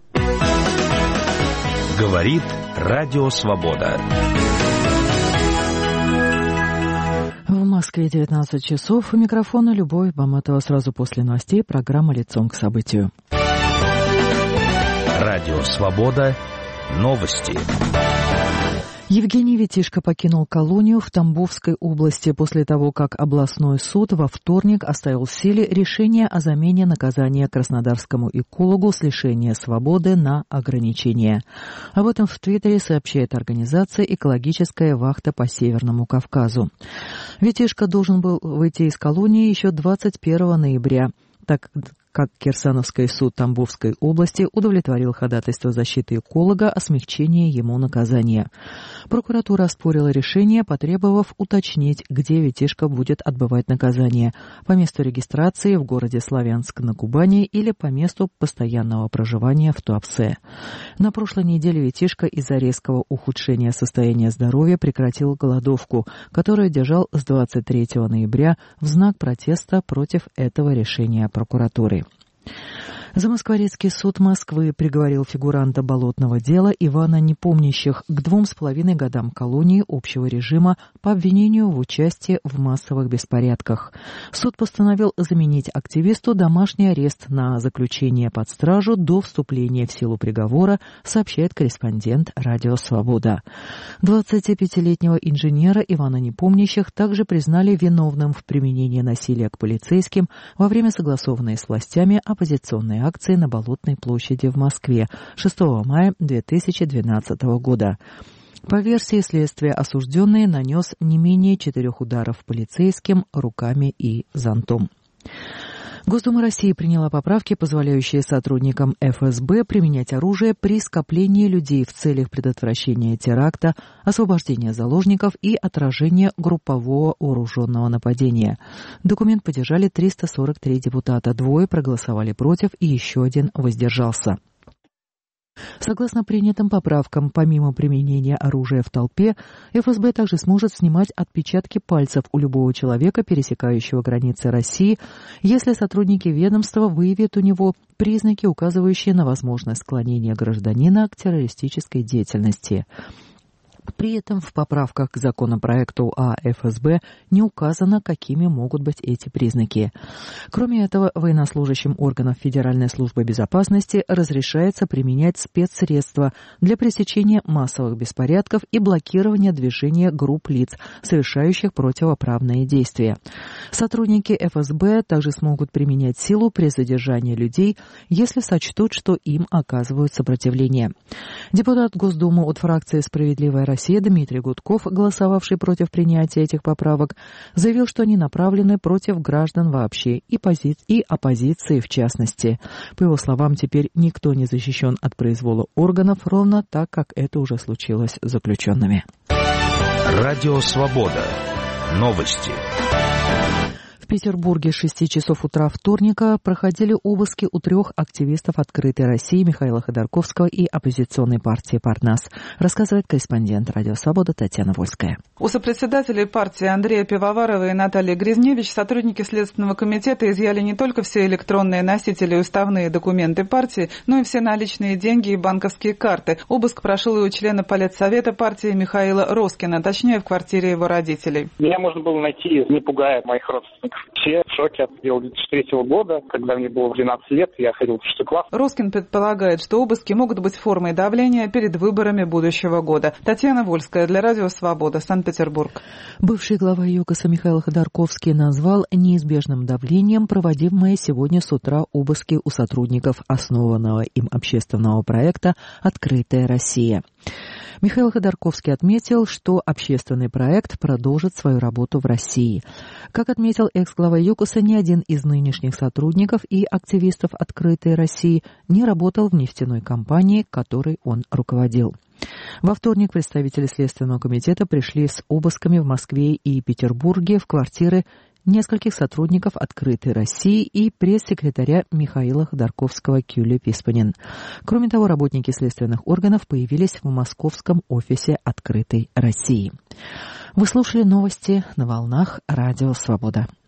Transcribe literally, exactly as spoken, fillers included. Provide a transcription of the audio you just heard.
Говорит Радио Свобода. В Москве девятнадцать часов. У микрофона Любовь Баматова. Сразу после новостей программа «Лицом к событию». Радио Свобода. Новости. Евгений Витишко покинул колонию в Тамбовской области после того, как областной суд во вторник оставил в силе решение о замене наказания краснодарскому экологу с лишения свободы на ограничение. Об этом в Твиттере сообщает организация «Экологическая вахта по Северному Кавказу». Витишко должен был выйти из колонии еще двадцать первого ноября, так как Кирсановский суд Тамбовской области удовлетворил ходатайство защиты эколога о смягчении ему наказания. Прокуратура оспорила решение, потребовав уточнить, где Витишко будет отбывать наказание – по месту регистрации в городе Славянск на Кубани или по месту постоянного проживания в Туапсе. На прошлой неделе Витишко из-за резкого ухудшения состояния здоровья прекратил голодовку, которую держал с двадцать третьего ноября в знак протеста против этого решения прокуратуры. Замоскворецкий суд Москвы приговорил фигуранта болотного дела Ивана Непомнящих к двум с половиной годам колонии общего режима по обвинению в участии в массовых беспорядках. Суд постановил заменить активисту домашний арест на заключение под стражу до вступления в силу приговора, сообщает корреспондент «Радио Свобода». двадцатипятилетнего инженера Ивана Непомнящих также признали виновным в применении насилия к полицейским во время согласованной с властями оппозиционной акции на Болотной площади в Москве шестого мая две тысячи двенадцатого года. По версии следствия, осужденный нанес не менее четырех ударов полицейским руками и зонтом. Госдума России приняла поправки, позволяющие сотрудникам эф эс бэ применять оружие при скоплении людей в целях предотвращения теракта, освобождения заложников и отражения группового вооруженного нападения. Документ поддержали триста сорок три депутата, двое проголосовали против и еще один воздержался. Согласно принятым поправкам, помимо применения оружия в толпе, эф эс бэ также сможет снимать отпечатки пальцев у любого человека, пересекающего границы России, если сотрудники ведомства выявят у него признаки, указывающие на возможность склонения гражданина к террористической деятельности. При этом в поправках к законопроекту о эф эс бэ не указано, какими могут быть эти признаки. Кроме этого, военнослужащим органов Федеральной службы безопасности разрешается применять спецсредства для пресечения массовых беспорядков и блокирования движения групп лиц, совершающих противоправные действия. Сотрудники эф эс бэ также смогут применять силу при задержании людей, если сочтут, что им оказывают сопротивление. Депутат Госдумы от фракции «Справедливая Россия» Дмитрий Гудков, голосовавший против принятия этих поправок, заявил, что они направлены против граждан вообще и, пози- и оппозиции в частности. По его словам, теперь никто не защищен от произвола органов, ровно так, как это уже случилось с заключенными. Радио Свобода. Новости. В Петербурге с шести часов утра вторника проходили обыски у трех активистов «Открытой России» Михаила Ходорковского и оппозиционной партии «Парнас», рассказывает корреспондент «Радио Свобода» Татьяна Вольская. У сопредседателей партии Андрея Пивоварова и Натальи Гризневич сотрудники Следственного комитета изъяли не только все электронные носители и уставные документы партии, но и все наличные деньги и банковские карты. Обыск прошел и у члена политсовета партии Михаила Роскина, точнее в квартире его родителей. Меня можно было найти, не пугая моих родственников. Все в шоке от две тысячи третьего года, когда мне было двенадцать лет, я ходил в шестой класс. Роскин предполагает, что обыски могут быть формой давления перед выборами будущего года. Татьяна Вольская для Радио Свобода, Санкт-Петербург. Бывший глава ЮКОСа Михаил Ходорковский назвал неизбежным давлением проводимые сегодня с утра обыски у сотрудников основанного им общественного проекта «Открытая Россия». Михаил Ходорковский отметил, что общественный проект продолжит свою работу в России. Как отметил экс-глава ЮКОСа, ни один из нынешних сотрудников и активистов «Открытой России» не работал в нефтяной компании, которой он руководил. Во вторник представители Следственного комитета пришли с обысками в Москве и Петербурге в квартиры нескольких сотрудников «Открытой России» и пресс-секретаря Михаила Ходорковского Кюли Писпанин. Кроме того, работники следственных органов появились в московском офисе «Открытой России». Вы слушали новости на волнах Радио Свобода.